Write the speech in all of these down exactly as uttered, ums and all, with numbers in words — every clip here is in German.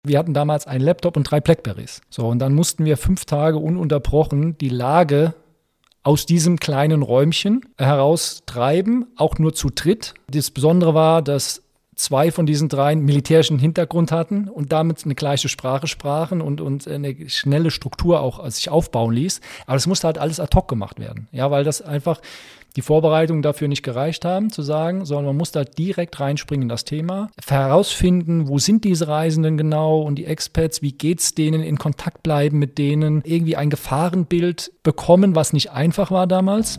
Wir hatten damals einen Laptop und drei Blackberries. So, und dann mussten wir fünf Tage ununterbrochen die Lage aus diesem kleinen Räumchen heraustreiben, auch nur zu dritt. Das Besondere war, dass zwei von diesen dreien militärischen Hintergrund hatten und damit eine gleiche Sprache sprachen und, und eine schnelle Struktur auch sich aufbauen ließ. Aber das musste halt alles ad hoc gemacht werden, ja, weil das einfach die Vorbereitungen dafür nicht gereicht haben, zu sagen, sondern man muss da direkt reinspringen in das Thema, herausfinden, wo sind diese Reisenden genau und die Expats, wie geht's denen, in Kontakt bleiben mit denen, irgendwie ein Gefahrenbild bekommen, was nicht einfach war damals.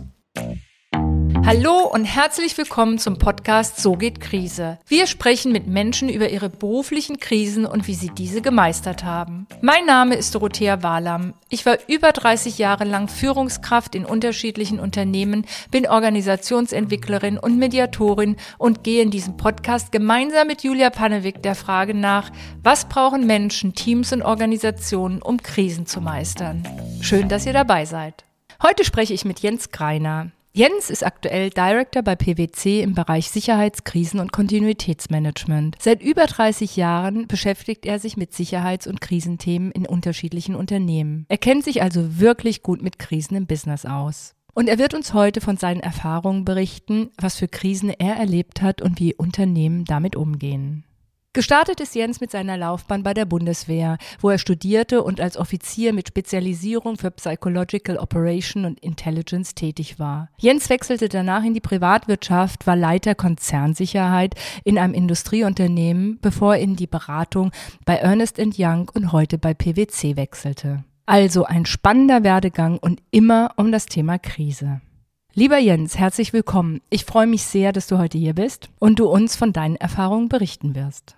Hallo und herzlich willkommen zum Podcast So geht Krise. Wir sprechen mit Menschen über ihre beruflichen Krisen und wie sie diese gemeistert haben. Mein Name ist Dorothea Wahlam. Ich war über dreißig Jahre lang Führungskraft in unterschiedlichen Unternehmen, bin Organisationsentwicklerin und Mediatorin und gehe in diesem Podcast gemeinsam mit Julia Pannewick der Frage nach, was brauchen Menschen, Teams und Organisationen, um Krisen zu meistern. Schön, dass ihr dabei seid. Heute spreche ich mit Jens Greiner. Jens ist aktuell Director bei P W C im Bereich Sicherheits-, Krisen- und Kontinuitätsmanagement. Seit über dreißig Jahren beschäftigt er sich mit Sicherheits- und Krisenthemen in unterschiedlichen Unternehmen. Er kennt sich also wirklich gut mit Krisen im Business aus. Und er wird uns heute von seinen Erfahrungen berichten, was für Krisen er erlebt hat und wie Unternehmen damit umgehen. Gestartet ist Jens mit seiner Laufbahn bei der Bundeswehr, wo er studierte und als Offizier mit Spezialisierung für Psychological Operation und Intelligence tätig war. Jens wechselte danach in die Privatwirtschaft, war Leiter Konzernsicherheit in einem Industrieunternehmen, bevor er in die Beratung bei Ernst and Young und heute bei P W C wechselte. Also ein spannender Werdegang und immer um das Thema Krise. Lieber Jens, herzlich willkommen. Ich freue mich sehr, dass du heute hier bist und du uns von deinen Erfahrungen berichten wirst.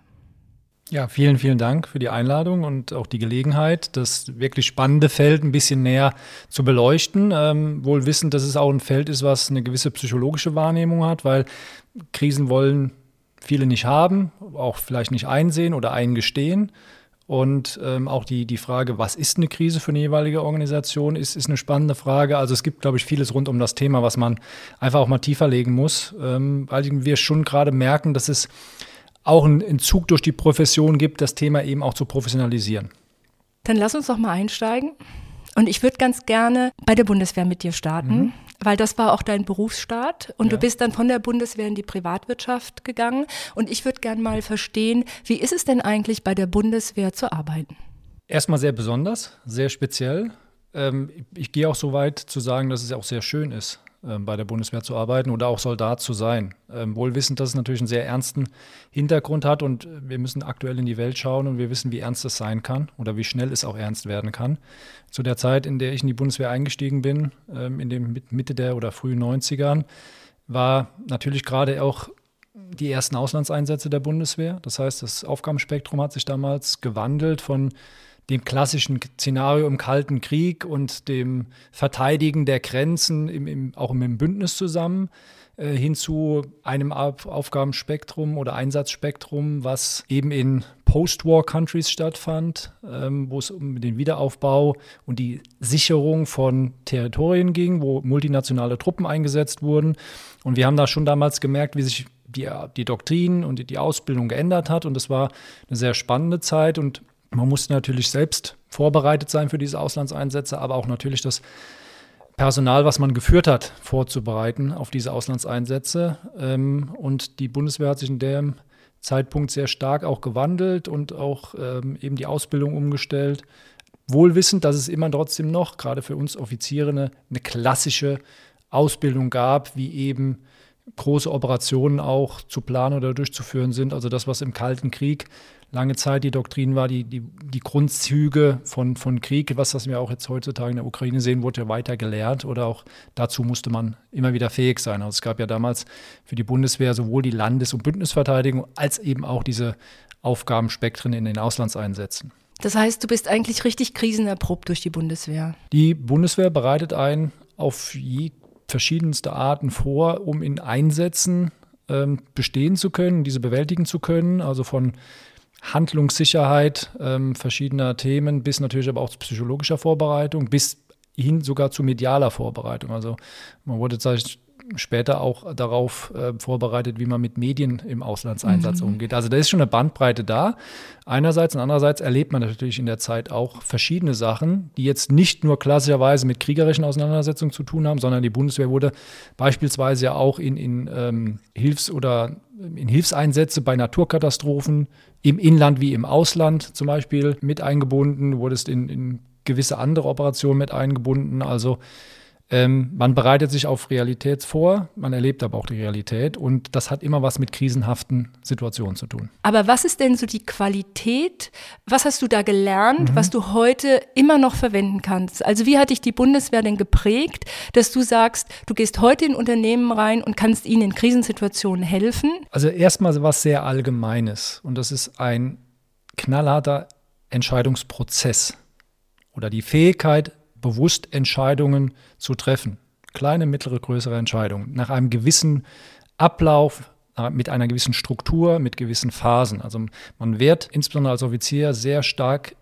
Ja, vielen, vielen Dank für die Einladung und auch die Gelegenheit, das wirklich spannende Feld ein bisschen näher zu beleuchten. Ähm, wohl wissend, dass es auch ein Feld ist, was eine gewisse psychologische Wahrnehmung hat, weil Krisen wollen viele nicht haben, auch vielleicht nicht einsehen oder eingestehen. Und ähm, auch die, die Frage, was ist eine Krise für eine jeweilige Organisation, ist, ist eine spannende Frage. Also es gibt, glaube ich, vieles rund um das Thema, was man einfach auch mal tiefer legen muss, ähm, weil wir schon gerade merken, dass es auch einen Zug durch die Profession gibt, das Thema eben auch zu professionalisieren. Dann lass uns doch mal einsteigen. Und ich würde ganz gerne bei der Bundeswehr mit dir starten, mhm. weil das war auch dein Berufsstart und ja. Du bist dann von der Bundeswehr in die Privatwirtschaft gegangen. Und ich würde gerne mal verstehen, wie ist es denn eigentlich bei der Bundeswehr zu arbeiten? Erstmal sehr besonders, sehr speziell. Ähm, ich gehe auch so weit zu sagen, dass es auch sehr schön ist, ähm, bei der Bundeswehr zu arbeiten oder auch Soldat zu sein. Ähm, wohl wissend, dass es natürlich einen sehr ernsten Hintergrund hat und wir müssen aktuell in die Welt schauen und wir wissen, wie ernst es sein kann oder wie schnell es auch ernst werden kann. Zu der Zeit, in der ich in die Bundeswehr eingestiegen bin, ähm, in den Mitte der oder frühen neunzigern, war natürlich gerade auch die ersten Auslandseinsätze der Bundeswehr. Das heißt, das Aufgabenspektrum hat sich damals gewandelt von dem klassischen Szenario im Kalten Krieg und dem Verteidigen der Grenzen im, im, auch im Bündnis zusammen äh, hin zu einem Aufgabenspektrum oder Einsatzspektrum, was eben in Post-War-Countries stattfand, ähm, wo es um den Wiederaufbau und die Sicherung von Territorien ging, wo multinationale Truppen eingesetzt wurden. Und wir haben da schon damals gemerkt, wie sich die, die Doktrin und die, die Ausbildung geändert hat. Und es war eine sehr spannende Zeit und man musste natürlich selbst vorbereitet sein für diese Auslandseinsätze, aber auch natürlich das Personal, was man geführt hat, vorzubereiten auf diese Auslandseinsätze. Und die Bundeswehr hat sich in dem Zeitpunkt sehr stark auch gewandelt und auch eben die Ausbildung umgestellt. Wohl wissend, dass es immer trotzdem noch, gerade für uns Offiziere, eine, eine klassische Ausbildung gab, wie eben große Operationen auch zu planen oder durchzuführen sind. Also das, was im Kalten Krieg lange Zeit die Doktrin war, die, die, die Grundzüge von, von Krieg, was das wir auch jetzt heutzutage in der Ukraine sehen, wurde ja weiter gelehrt oder auch dazu musste man immer wieder fähig sein. Also es gab ja damals für die Bundeswehr sowohl die Landes- und Bündnisverteidigung als eben auch diese Aufgabenspektren in den Auslandseinsätzen. Das heißt, du bist eigentlich richtig krisenerprobt durch die Bundeswehr. Die Bundeswehr bereitet einen auf je, verschiedenste Arten vor, um in Einsätzen ähm, bestehen zu können, diese bewältigen zu können, also von Handlungssicherheit ähm, verschiedener Themen bis natürlich aber auch zu psychologischer Vorbereitung, bis hin sogar zu medialer Vorbereitung. Also man wurde später auch darauf äh, vorbereitet, wie man mit Medien im Auslandseinsatz mhm. umgeht. Also da ist schon eine Bandbreite da. Einerseits und andererseits erlebt man natürlich in der Zeit auch verschiedene Sachen, die jetzt nicht nur klassischerweise mit kriegerischen Auseinandersetzungen zu tun haben, sondern die Bundeswehr wurde beispielsweise ja auch in, in ähm, Hilfs- oder in Hilfseinsätze bei Naturkatastrophen im Inland wie im Ausland zum Beispiel mit eingebunden, wurde es in, in gewisse andere Operationen mit eingebunden. Also ähm, man bereitet sich auf Realität vor, man erlebt aber auch die Realität und das hat immer was mit krisenhaften Situationen zu tun. Aber was ist denn so die Qualität? Was hast du da gelernt, mhm. was du heute immer noch verwenden kannst? Also wie hat dich die Bundeswehr denn geprägt, dass du sagst, du gehst heute in Unternehmen rein und kannst ihnen in Krisensituationen helfen? Also erstmal was sehr Allgemeines und das ist ein knallharter Entscheidungsprozess oder die Fähigkeit, bewusst Entscheidungen zu treffen. Kleine, mittlere, größere Entscheidungen. Nach einem gewissen Ablauf, mit einer gewissen Struktur, mit gewissen Phasen. Also man wird insbesondere als Offizier sehr stark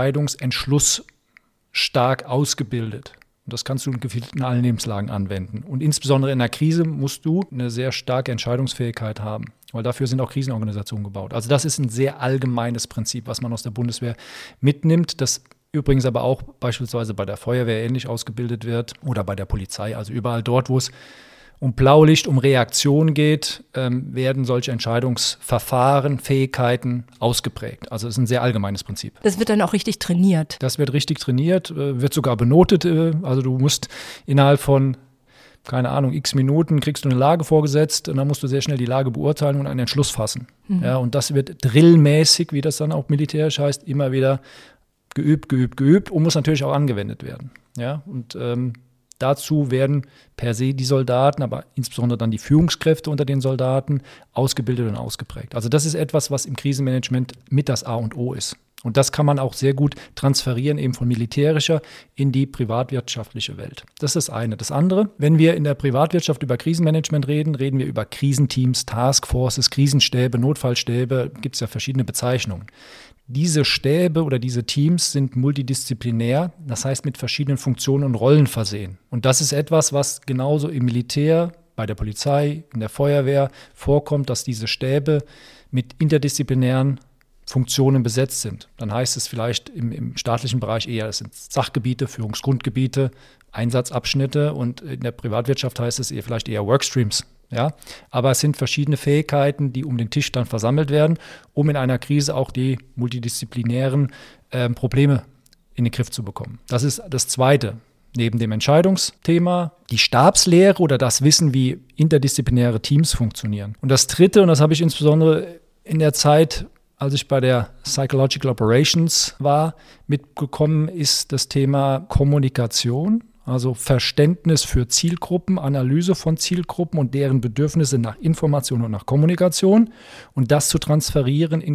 entscheidungsentschlussstark ausgebildet. Und das kannst du in allen Lebenslagen anwenden. Und insbesondere in einer Krise musst du eine sehr starke Entscheidungsfähigkeit haben. Weil dafür sind auch Krisenorganisationen gebaut. Also das ist ein sehr allgemeines Prinzip, was man aus der Bundeswehr mitnimmt. Das übrigens aber auch beispielsweise bei der Feuerwehr ähnlich ausgebildet wird oder bei der Polizei. Also überall dort, wo es um Blaulicht, um Reaktion geht, ähm, werden solche Entscheidungsverfahren, Fähigkeiten ausgeprägt. Also es ist ein sehr allgemeines Prinzip. Das wird dann auch richtig trainiert? Das wird richtig trainiert, äh, wird sogar benotet. Äh, also du musst innerhalb von, keine Ahnung, x Minuten kriegst du eine Lage vorgesetzt und dann musst du sehr schnell die Lage beurteilen und einen Entschluss fassen. Mhm. Ja, und das wird drillmäßig, wie das dann auch militärisch heißt, immer wieder geübt, geübt, geübt und muss natürlich auch angewendet werden. Ja, und ähm, dazu werden per se die Soldaten, aber insbesondere dann die Führungskräfte unter den Soldaten ausgebildet und ausgeprägt. Also das ist etwas, was im Krisenmanagement mit das A und O ist. Und das kann man auch sehr gut transferieren, eben von militärischer in die privatwirtschaftliche Welt. Das ist das eine. Das andere, wenn wir in der Privatwirtschaft über Krisenmanagement reden, reden wir über Krisenteams, Taskforces, Krisenstäbe, Notfallstäbe, gibt es ja verschiedene Bezeichnungen. Diese Stäbe oder diese Teams sind multidisziplinär, das heißt mit verschiedenen Funktionen und Rollen versehen. Und das ist etwas, was genauso im Militär, bei der Polizei, in der Feuerwehr vorkommt, dass diese Stäbe mit interdisziplinären Funktionen besetzt sind. Dann heißt es vielleicht im, im staatlichen Bereich eher, es sind Sachgebiete, Führungsgrundgebiete, Einsatzabschnitte und in der Privatwirtschaft heißt es eher vielleicht eher Workstreams. Ja, aber es sind verschiedene Fähigkeiten, die um den Tisch dann versammelt werden, um in einer Krise auch die multidisziplinären äh, Probleme in den Griff zu bekommen. Das ist das Zweite. Neben dem Entscheidungsthema, die Stabslehre oder das Wissen, wie interdisziplinäre Teams funktionieren. Und das Dritte, und das habe ich insbesondere in der Zeit, als ich bei der Psychological Operations war, mitbekommen, ist das Thema Kommunikation. Also Verständnis für Zielgruppen, Analyse von Zielgruppen und deren Bedürfnisse nach Information und nach Kommunikation und das zu transferieren in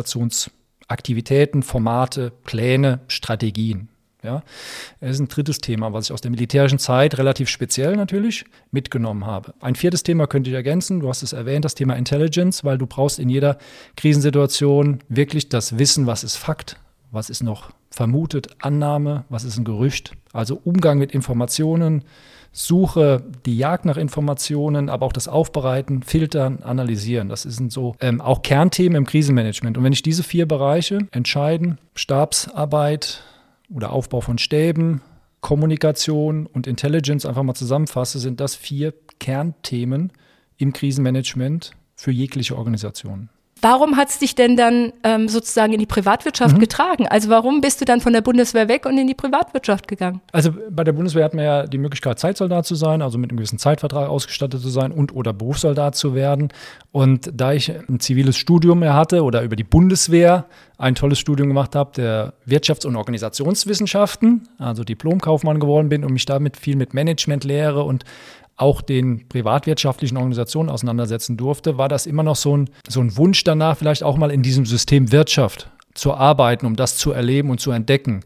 Kommunikationsaktivitäten, Formate, Pläne, Strategien. Ja, das ist ein drittes Thema, was ich aus der militärischen Zeit relativ speziell natürlich mitgenommen habe. Ein viertes Thema könnte ich ergänzen, du hast es erwähnt, das Thema Intelligence, weil du brauchst in jeder Krisensituation wirklich das Wissen, was ist Fakt, was ist noch vermutet, Annahme, was ist ein Gerücht. Also Umgang mit Informationen, Suche, die Jagd nach Informationen, aber auch das Aufbereiten, Filtern, Analysieren. Das sind so ähm, auch Kernthemen im Krisenmanagement. Und wenn ich diese vier Bereiche entscheiden, Stabsarbeit oder Aufbau von Stäben, Kommunikation und Intelligence einfach mal zusammenfasse, sind das vier Kernthemen im Krisenmanagement für jegliche Organisation. Warum hat es dich denn dann ähm, sozusagen in die Privatwirtschaft mhm. getragen? Also warum bist du dann von der Bundeswehr weg und in die Privatwirtschaft gegangen? Also bei der Bundeswehr hat man ja die Möglichkeit, Zeitsoldat zu sein, also mit einem gewissen Zeitvertrag ausgestattet zu sein und oder Berufssoldat zu werden. Und da ich ein ziviles Studium mehr hatte oder über die Bundeswehr ein tolles Studium gemacht habe, der Wirtschafts- und Organisationswissenschaften, also Diplomkaufmann geworden bin und mich damit viel mit Managementlehre und auch den privatwirtschaftlichen Organisationen auseinandersetzen durfte, war das immer noch so ein, so ein Wunsch danach, vielleicht auch mal in diesem System Wirtschaft zu arbeiten, um das zu erleben und zu entdecken.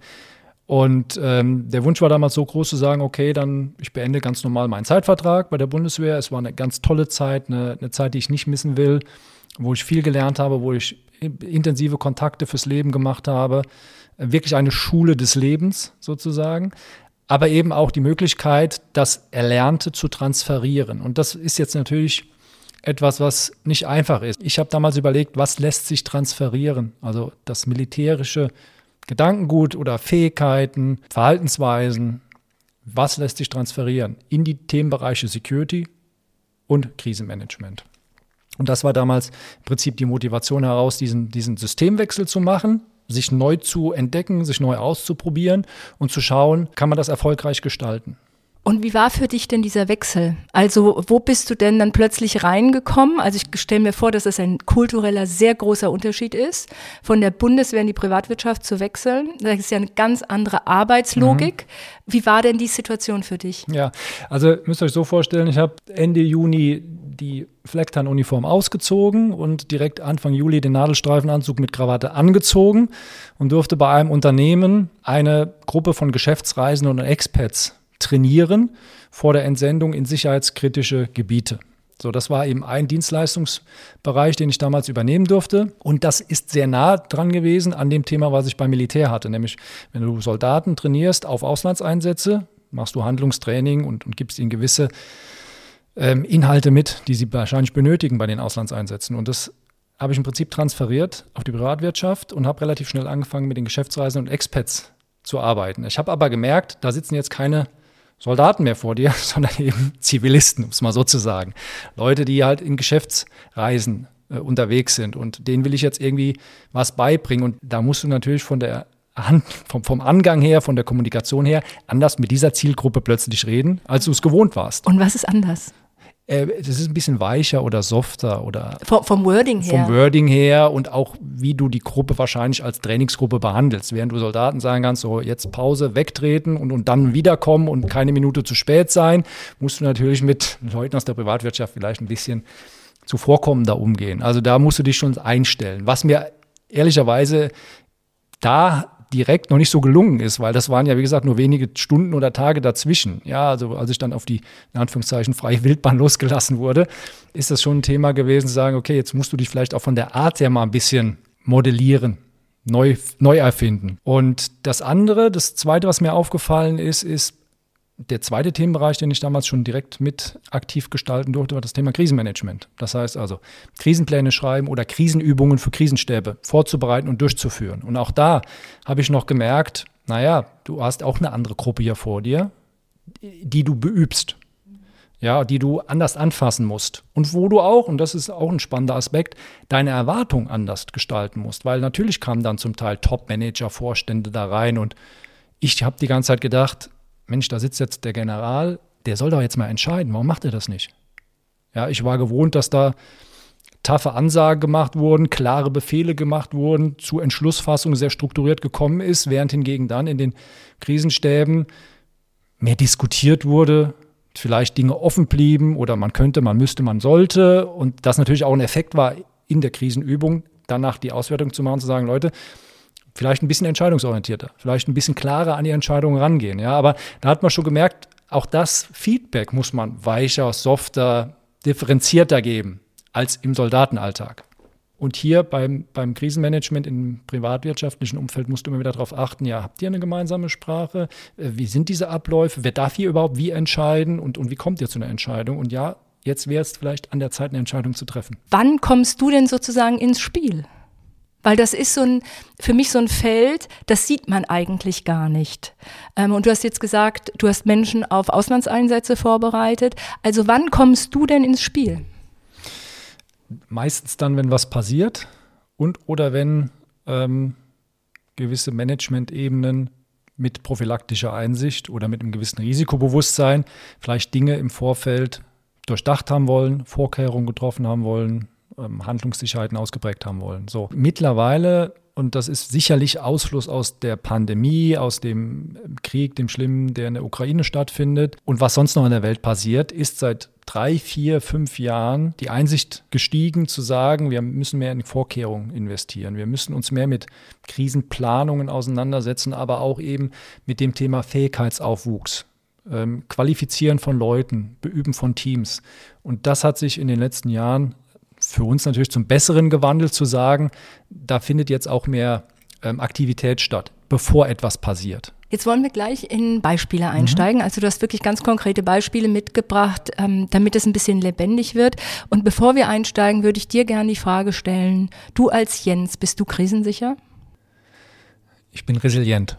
Und ähm, der Wunsch war damals so groß zu sagen, okay, dann ich beende ganz normal meinen Zeitvertrag bei der Bundeswehr. Es war eine ganz tolle Zeit, eine, eine Zeit, die ich nicht missen will, wo ich viel gelernt habe, wo ich intensive Kontakte fürs Leben gemacht habe. Wirklich eine Schule des Lebens sozusagen. aber eben auch die Möglichkeit, das Erlernte zu transferieren. Und das ist jetzt natürlich etwas, was nicht einfach ist. Ich habe damals überlegt, was lässt sich transferieren? Also das militärische Gedankengut oder Fähigkeiten, Verhaltensweisen, was lässt sich transferieren in die Themenbereiche Security und Krisenmanagement. Und das war damals im Prinzip die Motivation heraus, diesen, diesen Systemwechsel zu machen, sich neu zu entdecken, sich neu auszuprobieren und zu schauen, kann man das erfolgreich gestalten. Und wie war für dich denn dieser Wechsel? Also wo bist du denn dann plötzlich reingekommen? Also ich stelle mir vor, dass es ein kultureller, sehr großer Unterschied ist, von der Bundeswehr in die Privatwirtschaft zu wechseln. Das ist ja eine ganz andere Arbeitslogik. Mhm. Wie war denn die Situation für dich? Ja, also müsst ihr euch so vorstellen, ich habe Ende Juni die Flecktarnuniform ausgezogen und direkt Anfang Juli den Nadelstreifenanzug mit Krawatte angezogen und durfte bei einem Unternehmen eine Gruppe von Geschäftsreisenden und Expats trainieren vor der Entsendung in sicherheitskritische Gebiete. So, das war eben ein Dienstleistungsbereich, den ich damals übernehmen durfte. Und das ist sehr nah dran gewesen an dem Thema, was ich beim Militär hatte. Nämlich, wenn du Soldaten trainierst auf Auslandseinsätze, machst du Handlungstraining und, und gibst ihnen gewisse ähm, Inhalte mit, die sie wahrscheinlich benötigen bei den Auslandseinsätzen. Und das habe ich im Prinzip transferiert auf die Privatwirtschaft und habe relativ schnell angefangen, mit den Geschäftsreisenden und Expats zu arbeiten. Ich habe aber gemerkt, da sitzen jetzt keine Soldaten mehr vor dir, sondern eben Zivilisten, um es mal so zu sagen. Leute, die halt in Geschäftsreisen äh, unterwegs sind und denen will ich jetzt irgendwie was beibringen. Und da musst du natürlich von der Hand, vom, vom Angang her, von der Kommunikation her anders mit dieser Zielgruppe plötzlich reden, als du es gewohnt warst. Und was ist anders? Das ist ein bisschen weicher oder softer oder vom, vom Wording her. Vom Wording her und auch, wie du die Gruppe wahrscheinlich als Trainingsgruppe behandelst. Während du Soldaten sagen kannst, so jetzt Pause, wegtreten und, und dann wiederkommen und keine Minute zu spät sein, musst du natürlich mit Leuten aus der Privatwirtschaft vielleicht ein bisschen zuvorkommender umgehen. Also da musst du dich schon einstellen. Was mir ehrlicherweise da direkt noch nicht so gelungen ist, weil das waren ja, wie gesagt, nur wenige Stunden oder Tage dazwischen. Ja, also als ich dann auf die, in Anführungszeichen, freie Wildbahn losgelassen wurde, ist das schon ein Thema gewesen, zu sagen, okay, jetzt musst du dich vielleicht auch von der Art her mal ein bisschen modellieren, neu, neu erfinden. Und das andere, das zweite, was mir aufgefallen ist, ist der zweite Themenbereich, den ich damals schon direkt mit aktiv gestalten durfte, war das Thema Krisenmanagement. Das heißt also, Krisenpläne schreiben oder Krisenübungen für Krisenstäbe vorzubereiten und durchzuführen. Und auch da habe ich noch gemerkt, naja, du hast auch eine andere Gruppe hier vor dir, die du beübst, ja, die du anders anfassen musst. Und wo du auch, und das ist auch ein spannender Aspekt, deine Erwartungen anders gestalten musst. Weil natürlich kamen dann zum Teil Top-Manager, Vorstände da rein und ich habe die ganze Zeit gedacht, Mensch, da sitzt jetzt der General, der soll doch jetzt mal entscheiden, warum macht er das nicht? Ja, ich war gewohnt, dass da taffe Ansagen gemacht wurden, klare Befehle gemacht wurden, zu Entschlussfassung sehr strukturiert gekommen ist, während hingegen dann in den Krisenstäben mehr diskutiert wurde, vielleicht Dinge offen blieben oder man könnte, man müsste, man sollte und das natürlich auch ein Effekt war in der Krisenübung, danach die Auswertung zu machen, zu sagen, Leute, vielleicht ein bisschen entscheidungsorientierter, vielleicht ein bisschen klarer an die Entscheidungen rangehen. Ja, aber da hat man schon gemerkt, auch das Feedback muss man weicher, softer, differenzierter geben als im Soldatenalltag. Und hier beim, beim Krisenmanagement im privatwirtschaftlichen Umfeld musst du immer wieder darauf achten, ja, habt ihr eine gemeinsame Sprache? Wie sind diese Abläufe? Wer darf hier überhaupt wie entscheiden? Und, und wie kommt ihr zu einer Entscheidung? Und ja, jetzt wäre es vielleicht an der Zeit, eine Entscheidung zu treffen. Wann kommst du denn sozusagen ins Spiel? Weil das ist so ein, für mich so ein Feld, das sieht man eigentlich gar nicht. Ähm, und du hast jetzt gesagt, du hast Menschen auf Auslandseinsätze vorbereitet. Also wann kommst du denn ins Spiel? Meistens dann, wenn was passiert und oder wenn ähm, gewisse Management-Ebenen mit prophylaktischer Einsicht oder mit einem gewissen Risikobewusstsein vielleicht Dinge im Vorfeld durchdacht haben wollen, Vorkehrungen getroffen haben wollen, Handlungssicherheiten ausgeprägt haben wollen. So, mittlerweile, und das ist sicherlich Ausfluss aus der Pandemie, aus dem Krieg, dem Schlimmen, der in der Ukraine stattfindet und was sonst noch in der Welt passiert, ist seit drei, vier, fünf Jahren die Einsicht gestiegen, zu sagen, wir müssen mehr in Vorkehrungen investieren. Wir müssen uns mehr mit Krisenplanungen auseinandersetzen, aber auch eben mit dem Thema Fähigkeitsaufwuchs. Ähm, Qualifizieren von Leuten, Beüben von Teams. Und das hat sich in den letzten Jahren für uns natürlich zum Besseren gewandelt, zu sagen, da findet jetzt auch mehr ähm, Aktivität statt, bevor etwas passiert. Jetzt wollen wir gleich in Beispiele einsteigen. Mhm. Also du hast wirklich ganz konkrete Beispiele mitgebracht, ähm, damit es ein bisschen lebendig wird. Und bevor wir einsteigen, würde ich dir gerne die Frage stellen, du als Jens, bist du krisensicher? Ich bin resilient.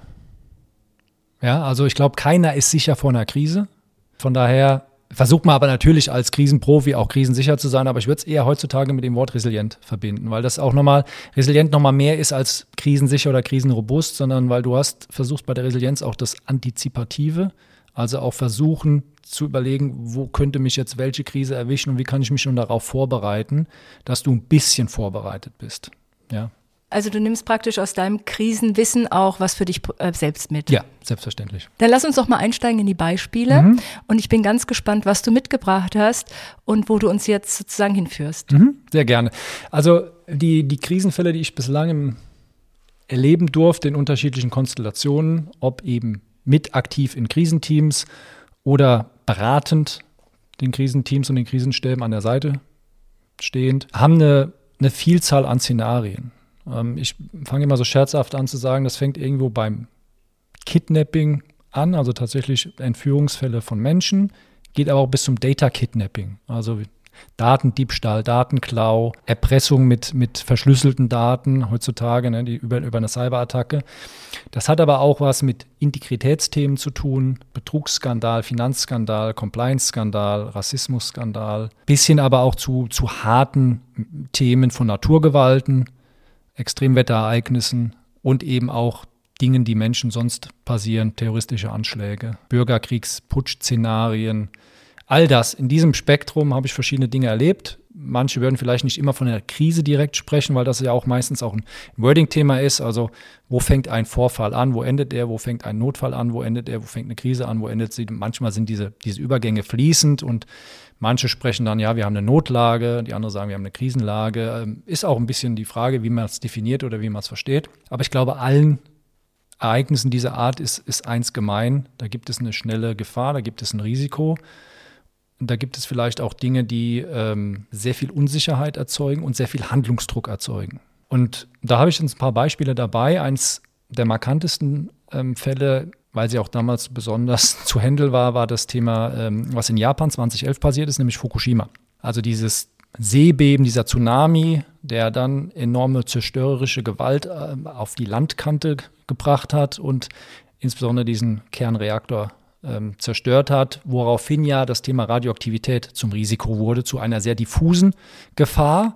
Ja, also ich glaube, keiner ist sicher vor einer Krise. Von daher versucht man aber natürlich als Krisenprofi auch krisensicher zu sein, aber ich würde es eher heutzutage mit dem Wort resilient verbinden, weil das auch nochmal, resilient nochmal mehr ist als krisensicher oder krisenrobust, sondern weil du hast, versuchst bei der Resilienz auch das Antizipative, also auch versuchen zu überlegen, wo könnte mich jetzt welche Krise erwischen und wie kann ich mich schon darauf vorbereiten, dass du ein bisschen vorbereitet bist, ja. Also du nimmst praktisch aus deinem Krisenwissen auch was für dich äh, selbst mit. Ja, selbstverständlich. Dann lass uns doch mal einsteigen in die Beispiele. Mhm. Und ich bin ganz gespannt, was du mitgebracht hast und wo du uns jetzt sozusagen hinführst. Mhm, sehr gerne. Also die, die Krisenfälle, die ich bislang im erleben durfte in unterschiedlichen Konstellationen, ob eben mit aktiv in Krisenteams oder beratend den Krisenteams und den Krisenstäben an der Seite stehend, haben eine, eine Vielzahl an Szenarien. Ich fange immer so scherzhaft an zu sagen, das fängt irgendwo beim Kidnapping an, also tatsächlich Entführungsfälle von Menschen, geht aber auch bis zum Data-Kidnapping, also Datendiebstahl, Datenklau, Erpressung mit, mit verschlüsselten Daten heutzutage, ne, die über, über eine Cyberattacke. Das hat aber auch was mit Integritätsthemen zu tun, Betrugsskandal, Finanzskandal, Compliance-Skandal, Rassismusskandal, bisschen aber auch zu, zu harten Themen von Naturgewalten, Extremwetterereignissen und eben auch Dingen, die Menschen sonst passieren, terroristische Anschläge, Bürgerkriegs-, Putsch-Szenarien. All das, in diesem Spektrum habe ich verschiedene Dinge erlebt. Manche würden vielleicht nicht immer von einer Krise direkt sprechen, weil das ja auch meistens auch ein Wording-Thema ist. Also wo fängt ein Vorfall an, wo endet er, wo fängt ein Notfall an, wo endet er, wo fängt eine Krise an, wo endet sie. Manchmal sind diese, diese Übergänge fließend und manche sprechen dann, ja, wir haben eine Notlage, die anderen sagen, wir haben eine Krisenlage. Ist auch ein bisschen die Frage, wie man es definiert oder wie man es versteht. Aber ich glaube, allen Ereignissen dieser Art ist, ist eins gemein. Da gibt es eine schnelle Gefahr, da gibt es ein Risiko. Und da gibt es vielleicht auch Dinge, die ähm, sehr viel Unsicherheit erzeugen und sehr viel Handlungsdruck erzeugen. Und da habe ich jetzt ein paar Beispiele dabei. Eins der markantesten ähm, Fälle, weil sie auch damals besonders zu handeln war, war das Thema, ähm, was in Japan zweitausendelf passiert ist, nämlich Fukushima. Also dieses Seebeben, dieser Tsunami, der dann enorme zerstörerische Gewalt äh, auf die Landkante gebracht hat und insbesondere diesen Kernreaktor ähm, zerstört hat, woraufhin ja das Thema Radioaktivität zum Risiko wurde, zu einer sehr diffusen Gefahr.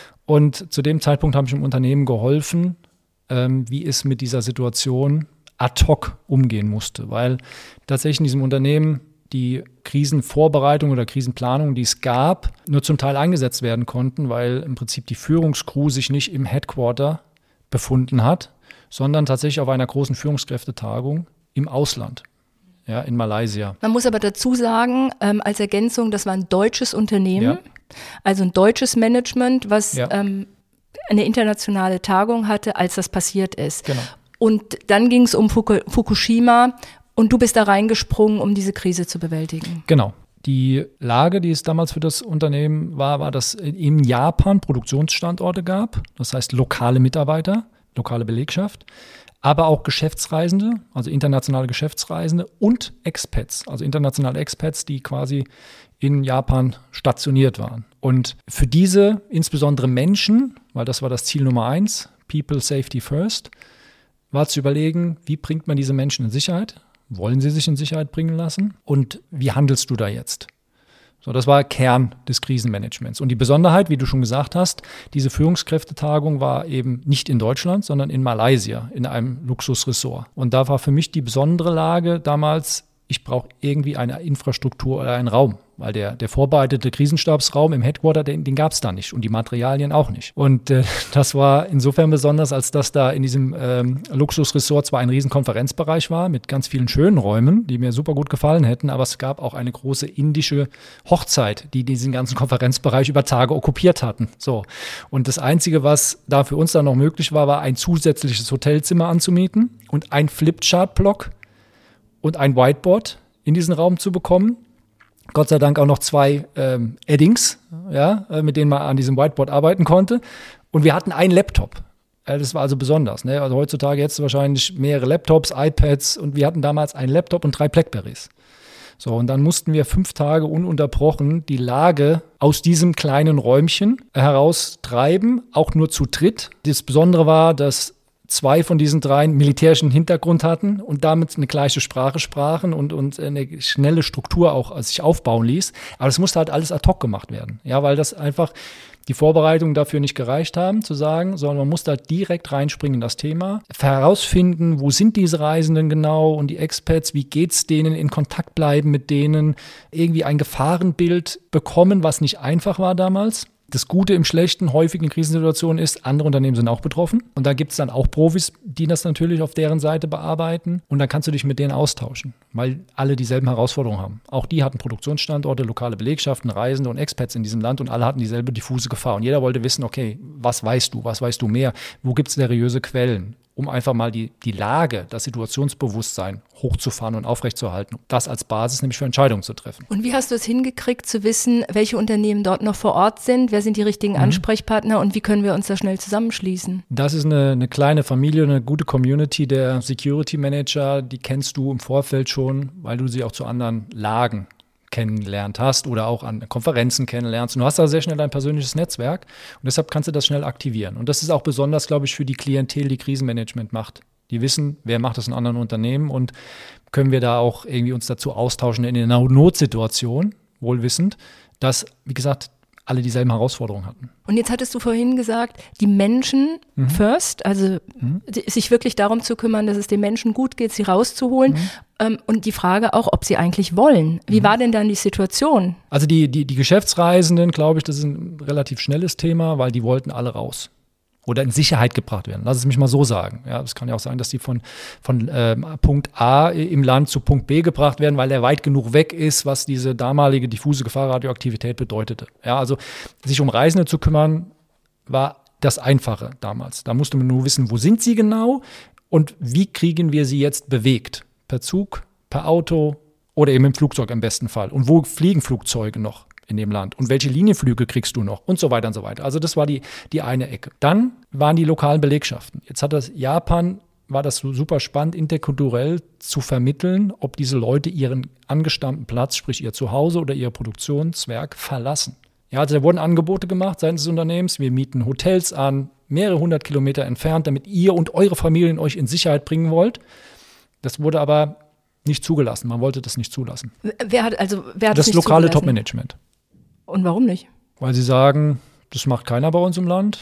Und zu dem Zeitpunkt habe ich dem Unternehmen geholfen, ähm, wie es mit dieser Situation ad hoc umgehen musste, weil tatsächlich in diesem Unternehmen die Krisenvorbereitung oder Krisenplanung, die es gab, nur zum Teil eingesetzt werden konnten, weil im Prinzip die Führungscrew sich nicht im Headquarter befunden hat, sondern tatsächlich auf einer großen Führungskräftetagung im Ausland, ja, in Malaysia. Man muss aber dazu sagen, ähm, als Ergänzung, das war ein deutsches Unternehmen, ja. Also ein deutsches Management, was ja. ähm, eine internationale Tagung hatte, als das passiert ist. Genau. Und dann ging es um Fuku- Fukushima und du bist da reingesprungen, um diese Krise zu bewältigen. Genau. Die Lage, die es damals für das Unternehmen war, war, dass in Japan Produktionsstandorte gab, das heißt lokale Mitarbeiter, lokale Belegschaft, aber auch Geschäftsreisende, also internationale Geschäftsreisende und Expats, also internationale Expats, die quasi in Japan stationiert waren. Und für diese, insbesondere Menschen, weil das war das Ziel Nummer eins, People Safety First, war zu überlegen, wie bringt man diese Menschen in Sicherheit? Wollen sie sich in Sicherheit bringen lassen? Und wie handelst du da jetzt? So, das war Kern des Krisenmanagements. Und die Besonderheit, wie du schon gesagt hast, diese Führungskräftetagung war eben nicht in Deutschland, sondern in Malaysia, in einem Luxusresort. Und da war für mich die besondere Lage damals, ich brauche irgendwie eine Infrastruktur oder einen Raum, weil der, der vorbereitete Krisenstabsraum im Headquarter, den, den gab es da nicht und die Materialien auch nicht. Und äh, das war insofern besonders, als dass da in diesem ähm, Luxusresort zwar ein riesen Konferenzbereich war mit ganz vielen schönen Räumen, die mir super gut gefallen hätten, aber es gab auch eine große indische Hochzeit, die diesen ganzen Konferenzbereich über Tage okkupiert hatten. So. Und das Einzige, was da für uns dann noch möglich war, war ein zusätzliches Hotelzimmer anzumieten und ein Flipchart-Block und ein Whiteboard in diesen Raum zu bekommen. Gott sei Dank auch noch zwei ähm, Eddings, ja, mit denen man an diesem Whiteboard arbeiten konnte. Und wir hatten einen Laptop. Das war also besonders. Ne? Also heutzutage jetzt wahrscheinlich mehrere Laptops, iPads und wir hatten damals einen Laptop und drei Blackberries. So, und dann mussten wir fünf Tage ununterbrochen die Lage aus diesem kleinen Räumchen heraustreiben, auch nur zu dritt. Das Besondere war, dass zwei von diesen dreien militärischen Hintergrund hatten und damit eine gleiche Sprache sprachen und, und eine schnelle Struktur auch sich aufbauen ließ. Aber das musste halt alles ad hoc gemacht werden. Ja, weil das einfach die Vorbereitungen dafür nicht gereicht haben, zu sagen, sondern man muss da direkt reinspringen in das Thema, herausfinden, wo sind diese Reisenden genau und die Expats, wie geht's denen, in Kontakt bleiben mit denen, irgendwie ein Gefahrenbild bekommen, was nicht einfach war damals. Das Gute im Schlechten, häufig in Krisensituationen ist, andere Unternehmen sind auch betroffen. Und da gibt es dann auch Profis, die das natürlich auf deren Seite bearbeiten. Und dann kannst du dich mit denen austauschen, weil alle dieselben Herausforderungen haben. Auch die hatten Produktionsstandorte, lokale Belegschaften, Reisende und Expats in diesem Land und alle hatten dieselbe diffuse Gefahr. Und jeder wollte wissen, okay, was weißt du, was weißt du mehr? Wo gibt es seriöse Quellen? Um einfach mal die, die Lage, das Situationsbewusstsein hochzufahren und aufrechtzuerhalten. Das als Basis nämlich für Entscheidungen zu treffen. Und wie hast du es hingekriegt, zu wissen, welche Unternehmen dort noch vor Ort sind? Wer sind die richtigen mhm. Ansprechpartner und wie können wir uns da schnell zusammenschließen? Das ist eine, eine kleine Familie, eine gute Community der Security Manager. Die kennst du im Vorfeld schon, weil du sie auch zu anderen Lagen kennengelernt hast oder auch an Konferenzen kennenlernst. Und du hast da sehr schnell ein persönliches Netzwerk und deshalb kannst du das schnell aktivieren. Und das ist auch besonders, glaube ich, für die Klientel, die Krisenmanagement macht. Die wissen, wer macht das in anderen Unternehmen und können wir da auch irgendwie uns dazu austauschen in einer Notsituation, wohlwissend, dass, wie gesagt, alle dieselben Herausforderungen hatten. Und jetzt hattest du vorhin gesagt, die Menschen mhm. first, also mhm. sich wirklich darum zu kümmern, dass es den Menschen gut geht, sie rauszuholen. Mhm. Ähm, und die Frage auch, ob sie eigentlich wollen. Wie mhm. war denn dann die Situation? Also die, die, die Geschäftsreisenden, glaube ich, das ist ein relativ schnelles Thema, weil die wollten alle raus. Oder in Sicherheit gebracht werden. Lass es mich mal so sagen. Ja, es kann ja auch sein, dass die von, von äh, Punkt A im Land zu Punkt B gebracht werden, weil er weit genug weg ist, was diese damalige diffuse Gefahrradioaktivität bedeutete. Ja, also sich um Reisende zu kümmern, war das Einfache damals. Da musste man nur wissen, wo sind sie genau und wie kriegen wir sie jetzt bewegt? Per Zug, per Auto oder eben im Flugzeug im besten Fall. Und wo fliegen Flugzeuge noch in dem Land? Und welche Linienflüge kriegst du noch? Und so weiter und so weiter. Also das war die, die eine Ecke. Dann waren die lokalen Belegschaften. Jetzt hat das Japan, war das so super spannend, interkulturell zu vermitteln, ob diese Leute ihren angestammten Platz, sprich ihr Zuhause oder ihr Produktionswerk verlassen. Ja, also da wurden Angebote gemacht seitens des Unternehmens. Wir mieten Hotels an, mehrere hundert Kilometer entfernt, damit ihr und eure Familien euch in Sicherheit bringen wollt. Das wurde aber nicht zugelassen. Man wollte das nicht zulassen. Wer hat also wer hat das nicht lokale zugelassen? Top-Management. Und warum nicht? Weil sie sagen, das macht keiner bei uns im Land.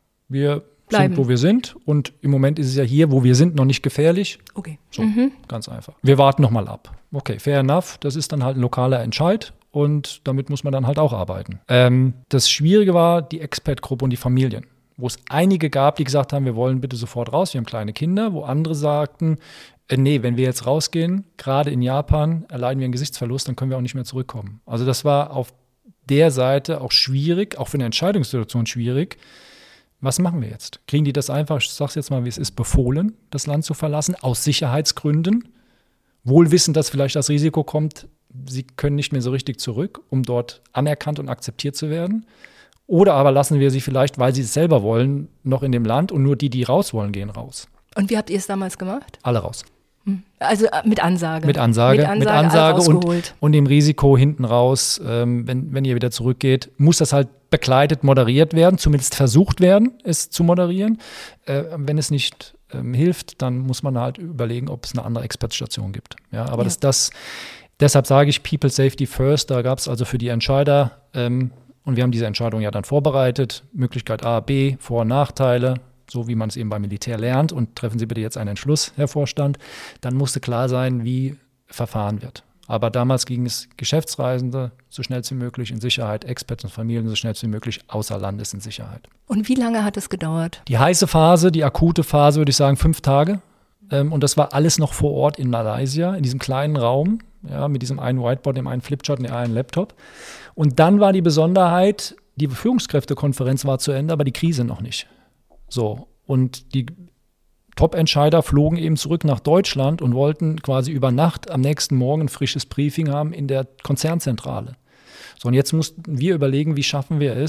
Wir Bleiben. sind, wo wir sind. Und im Moment ist es ja hier, wo wir sind, noch nicht gefährlich. Okay. So, mhm. ganz einfach. Wir warten noch mal ab. Okay, fair enough. Das ist dann halt ein lokaler Entscheid. Und damit muss man dann halt auch arbeiten. Ähm, das Schwierige war die Expat-Gruppe und die Familien, wo es einige gab, die gesagt haben, wir wollen bitte sofort raus, wir haben kleine Kinder, wo andere sagten, äh, nee, wenn wir jetzt rausgehen, gerade in Japan, erleiden wir einen Gesichtsverlust, dann können wir auch nicht mehr zurückkommen. Also das war auf der Seite auch schwierig, auch für eine Entscheidungssituation schwierig. Was machen wir jetzt? Kriegen die das einfach, ich sag's jetzt mal, wie es ist, befohlen, das Land zu verlassen, aus Sicherheitsgründen, wohl wissend, dass vielleicht das Risiko kommt, sie können nicht mehr so richtig zurück, um dort anerkannt und akzeptiert zu werden? Oder aber lassen wir sie vielleicht, weil sie es selber wollen, noch in dem Land und nur die, die raus wollen, gehen raus. Und wie habt ihr es damals gemacht? Alle raus. Also mit Ansage. Mit Ansage, mit Ansage, mit Ansage und, und dem Risiko hinten raus, ähm, wenn, wenn ihr wieder zurückgeht, muss das halt begleitet, moderiert werden, zumindest versucht werden, es zu moderieren. Äh, wenn es nicht ähm, hilft, dann muss man halt überlegen, ob es eine andere Expertstation gibt. Ja, aber ja. Das, das, deshalb sage ich People Safety First, da gab es also für die Entscheider, ähm, und wir haben diese Entscheidung ja dann vorbereitet, Möglichkeit A, B, Vor- und Nachteile, so wie man es eben beim Militär lernt, und treffen Sie bitte jetzt einen Entschluss, Herr Vorstand, dann musste klar sein, wie verfahren wird. Aber damals ging es Geschäftsreisende so schnell wie möglich in Sicherheit, Experten und Familien so schnell wie möglich außer Landes in Sicherheit. Und wie lange hat es gedauert? Die heiße Phase, die akute Phase, würde ich sagen, fünf Tage. Und das war alles noch vor Ort in Malaysia, in diesem kleinen Raum, ja, mit diesem einen Whiteboard, dem einen Flipchart und dem einen Laptop. Und dann war die Besonderheit, die Führungskräftekonferenz war zu Ende, aber die Krise noch nicht. So, und die Top-Entscheider flogen eben zurück nach Deutschland und wollten quasi über Nacht am nächsten Morgen ein frisches Briefing haben in der Konzernzentrale. So, und jetzt mussten wir überlegen, wie schaffen wir es,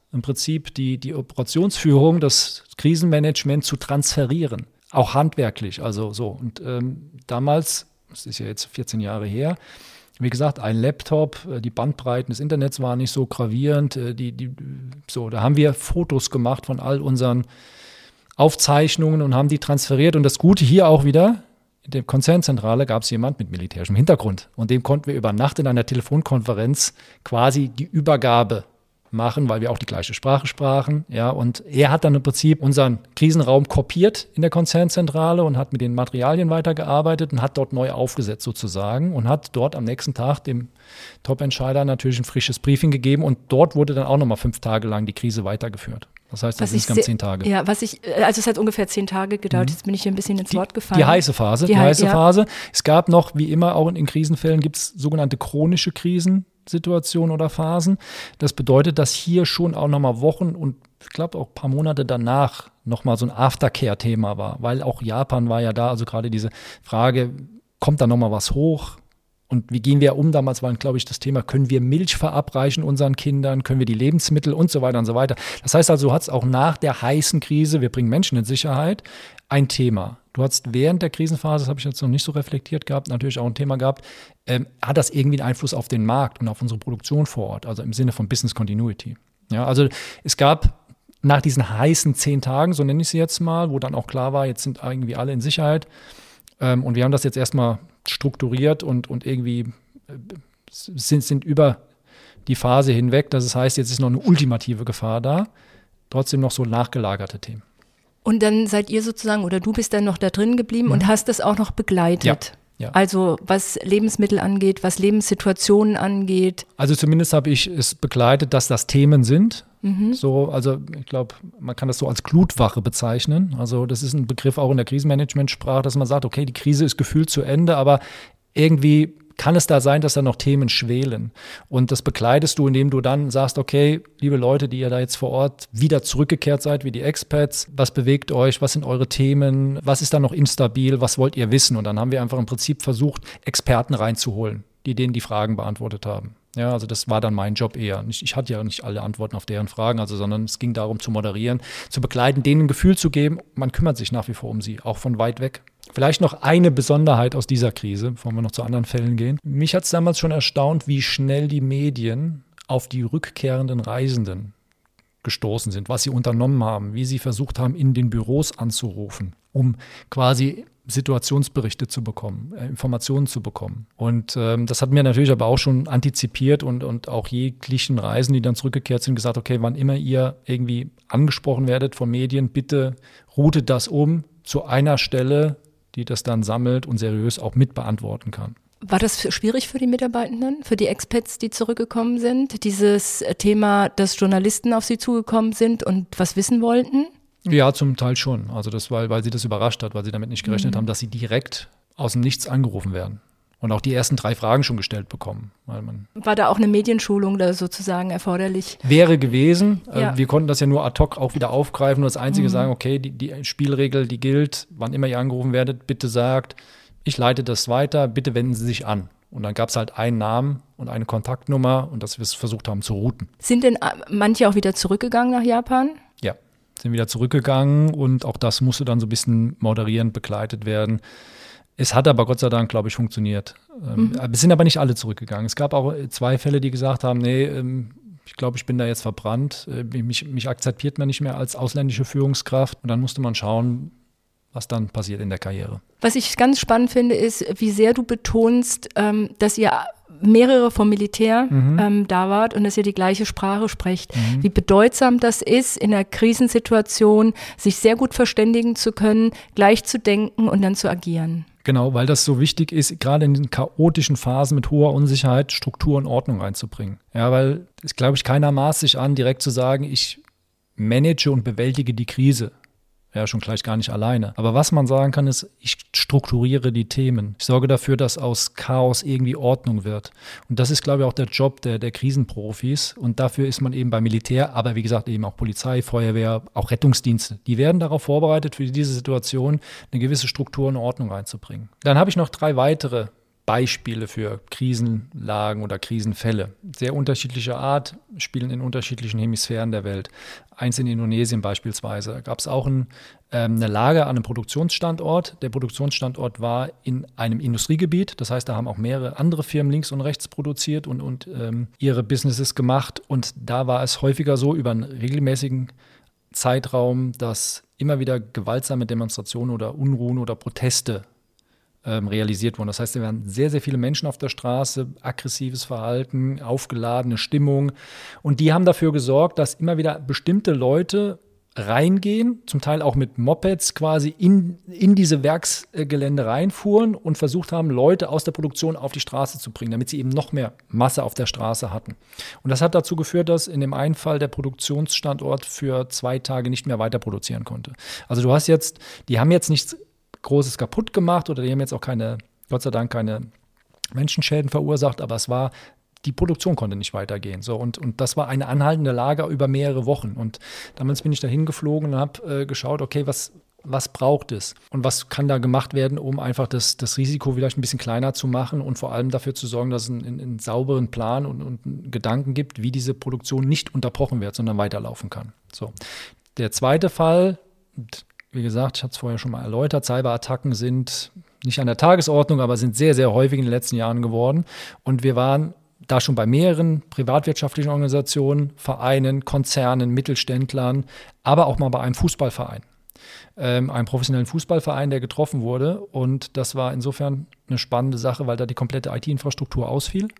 im Prinzip die, die Operationsführung, das Krisenmanagement zu transferieren. Auch handwerklich, also so. Und ähm, damals, das ist ja jetzt vierzehn Jahre her, wie gesagt, ein Laptop, die Bandbreiten des Internets waren nicht so gravierend. Die, die, so, da haben wir Fotos gemacht von all unseren Aufzeichnungen und haben die transferiert. Und das Gute hier auch wieder, in der Konzernzentrale gab es jemand mit militärischem Hintergrund. Und dem konnten wir über Nacht in einer Telefonkonferenz quasi die Übergabe machen, weil wir auch die gleiche Sprache sprachen. Ja, und er hat dann im Prinzip unseren Krisenraum kopiert in der Konzernzentrale und hat mit den Materialien weitergearbeitet und hat dort neu aufgesetzt sozusagen und hat dort am nächsten Tag dem Top-Entscheider natürlich ein frisches Briefing gegeben und dort wurde dann auch nochmal fünf Tage lang die Krise weitergeführt. Das heißt, das sind insgesamt zehn Tage. Ja, was ich, also es hat ungefähr zehn Tage gedauert. Mhm. Jetzt bin ich hier ein bisschen ins Wort gefallen. Die heiße Phase. Die, die heiße ja. Phase. Es gab noch, wie immer auch in, in Krisenfällen, gibt es sogenannte chronische Krisensituationen oder Phasen. Das bedeutet, dass hier schon auch nochmal Wochen und ich glaube auch ein paar Monate danach nochmal so ein Aftercare-Thema war, weil auch Japan war ja da, also gerade diese Frage, kommt da nochmal was hoch? Und wie gehen wir um? Damals war, glaube ich, das Thema, können wir Milch verabreichen unseren Kindern, können wir die Lebensmittel und so weiter und so weiter. Das heißt also, du hattest auch nach der heißen Krise, wir bringen Menschen in Sicherheit, ein Thema. Du hattest während der Krisenphase, das habe ich jetzt noch nicht so reflektiert gehabt, natürlich auch ein Thema gehabt, ähm, hat das irgendwie einen Einfluss auf den Markt und auf unsere Produktion vor Ort, also im Sinne von Business Continuity. Ja, also es gab nach diesen heißen zehn Tagen, so nenne ich sie jetzt mal, wo dann auch klar war, jetzt sind irgendwie alle in Sicherheit, ähm, und wir haben das jetzt erstmal strukturiert und, und irgendwie sind, sind über die Phase hinweg. Das heißt, jetzt ist noch eine ultimative Gefahr da, trotzdem noch so nachgelagerte Themen. Und dann seid ihr sozusagen, oder du bist dann noch da drin geblieben mhm. und hast das auch noch begleitet. Ja, ja. Also was Lebensmittel angeht, was Lebenssituationen angeht. Also zumindest habe ich es begleitet, dass das Themen sind. Mhm. So, also ich glaube, man kann das so als Glutwache bezeichnen. Also das ist ein Begriff auch in der Krisenmanagementsprache, dass man sagt, okay, die Krise ist gefühlt zu Ende, aber irgendwie kann es da sein, dass da noch Themen schwelen. Und das begleitest du, indem du dann sagst, okay, liebe Leute, die ihr da jetzt vor Ort wieder zurückgekehrt seid, wie die Expats, was bewegt euch, was sind eure Themen, was ist da noch instabil, was wollt ihr wissen? Und dann haben wir einfach im Prinzip versucht, Experten reinzuholen, die denen die Fragen beantwortet haben. Ja, also das war dann mein Job eher. Ich, ich hatte ja nicht alle Antworten auf deren Fragen, also, sondern es ging darum zu moderieren, zu begleiten, denen ein Gefühl zu geben, man kümmert sich nach wie vor um sie, auch von weit weg. Vielleicht noch eine Besonderheit aus dieser Krise, bevor wir noch zu anderen Fällen gehen. Mich hat es damals schon erstaunt, wie schnell die Medien auf die rückkehrenden Reisenden gestoßen sind, was sie unternommen haben, wie sie versucht haben, in den Büros anzurufen, um quasi Situationsberichte zu bekommen, äh, Informationen zu bekommen. Und ähm, das hat mir natürlich aber auch schon antizipiert und, und auch jeglichen Reisen, die dann zurückgekehrt sind, gesagt, okay, wann immer ihr irgendwie angesprochen werdet von Medien, bitte routet das um zu einer Stelle, die das dann sammelt und seriös auch mit beantworten kann. War das schwierig für die Mitarbeitenden, für die Expats, die zurückgekommen sind? Dieses Thema, dass Journalisten auf sie zugekommen sind und was wissen wollten? Ja, zum Teil schon. Also das war, weil sie das überrascht hat, weil sie damit nicht gerechnet mhm. haben, dass sie direkt aus dem Nichts angerufen werden. Und auch die ersten drei Fragen schon gestellt bekommen. Weil man war da auch eine Medienschulung da sozusagen erforderlich? Wäre gewesen. Ja. Wir konnten das ja nur ad hoc auch wieder aufgreifen und das Einzige mhm. sagen, okay, die, die Spielregel, die gilt, wann immer ihr angerufen werdet, bitte sagt, ich leite das weiter, bitte wenden Sie sich an. Und dann gab es halt einen Namen und eine Kontaktnummer und dass wir es versucht haben zu routen. Sind denn manche auch wieder zurückgegangen nach Japan? Ja, sind wieder zurückgegangen und auch das musste dann so ein bisschen moderierend begleitet werden. Es hat aber Gott sei Dank, glaube ich, funktioniert. Mhm. Es sind aber nicht alle zurückgegangen. Es gab auch zwei Fälle, die gesagt haben, nee, ich glaube, ich bin da jetzt verbrannt. Mich, mich akzeptiert man nicht mehr als ausländische Führungskraft. Und dann musste man schauen, was dann passiert in der Karriere. Was ich ganz spannend finde, ist, wie sehr du betonst, dass ihr mehrere vom Militär mhm. ähm, da wart und dass ihr die gleiche Sprache sprecht. Mhm. Wie bedeutsam das ist, in einer Krisensituation sich sehr gut verständigen zu können, gleich zu denken und dann zu agieren. Genau, weil das so wichtig ist, gerade in den chaotischen Phasen mit hoher Unsicherheit Struktur und Ordnung reinzubringen. Ja, weil es, glaube ich, keiner maßt sich an, direkt zu sagen, ich manage und bewältige die Krise. Ja, schon gleich gar nicht alleine. Aber was man sagen kann, ist, ich strukturiere die Themen. Ich sorge dafür, dass aus Chaos irgendwie Ordnung wird. Und das ist, glaube ich, auch der Job der, der Krisenprofis. Und dafür ist man eben beim Militär, aber wie gesagt, eben auch Polizei, Feuerwehr, auch Rettungsdienste. Die werden darauf vorbereitet, für diese Situation eine gewisse Struktur und Ordnung reinzubringen. Dann habe ich noch drei weitere Beispiele für Krisenlagen oder Krisenfälle. Sehr unterschiedlicher Art, spielen in unterschiedlichen Hemisphären der Welt. Eins in Indonesien beispielsweise. Da gab es auch ein, ähm, eine Lage an einem Produktionsstandort. Der Produktionsstandort war in einem Industriegebiet. Das heißt, da haben auch mehrere andere Firmen links und rechts produziert und, und ähm, ihre Businesses gemacht. Und da war es häufiger so über einen regelmäßigen Zeitraum, dass immer wieder gewaltsame Demonstrationen oder Unruhen oder Proteste realisiert wurden. Das heißt, es waren sehr, sehr viele Menschen auf der Straße, aggressives Verhalten, aufgeladene Stimmung. Und die haben dafür gesorgt, dass immer wieder bestimmte Leute reingehen, zum Teil auch mit Mopeds quasi in, in diese Werksgelände reinfuhren und versucht haben, Leute aus der Produktion auf die Straße zu bringen, damit sie eben noch mehr Masse auf der Straße hatten. Und das hat dazu geführt, dass in dem einen Fall der Produktionsstandort für zwei Tage nicht mehr weiter produzieren konnte. Also du hast jetzt, die haben jetzt nichts Großes kaputt gemacht oder die haben jetzt auch keine, Gott sei Dank, keine Menschenschäden verursacht, aber es war, die Produktion konnte nicht weitergehen. So, und, und das war eine anhaltende Lage über mehrere Wochen. Und damals bin ich da hingeflogen und habe äh, geschaut, okay, was, was braucht es und was kann da gemacht werden, um einfach das, das Risiko vielleicht ein bisschen kleiner zu machen und vor allem dafür zu sorgen, dass es einen, einen sauberen Plan und, und einen Gedanken gibt, wie diese Produktion nicht unterbrochen wird, sondern weiterlaufen kann. So. Der zweite Fall, wie gesagt, ich hatte es vorher schon mal erläutert, Cyberattacken sind nicht an der Tagesordnung, aber sind sehr, sehr häufig in den letzten Jahren geworden. Und wir waren da schon bei mehreren privatwirtschaftlichen Organisationen, Vereinen, Konzernen, Mittelständlern, aber auch mal bei einem Fußballverein. Ähm, einem professionellen Fußballverein, der getroffen wurde. Und das war insofern eine spannende Sache, weil da die komplette I T-Infrastruktur ausfiel.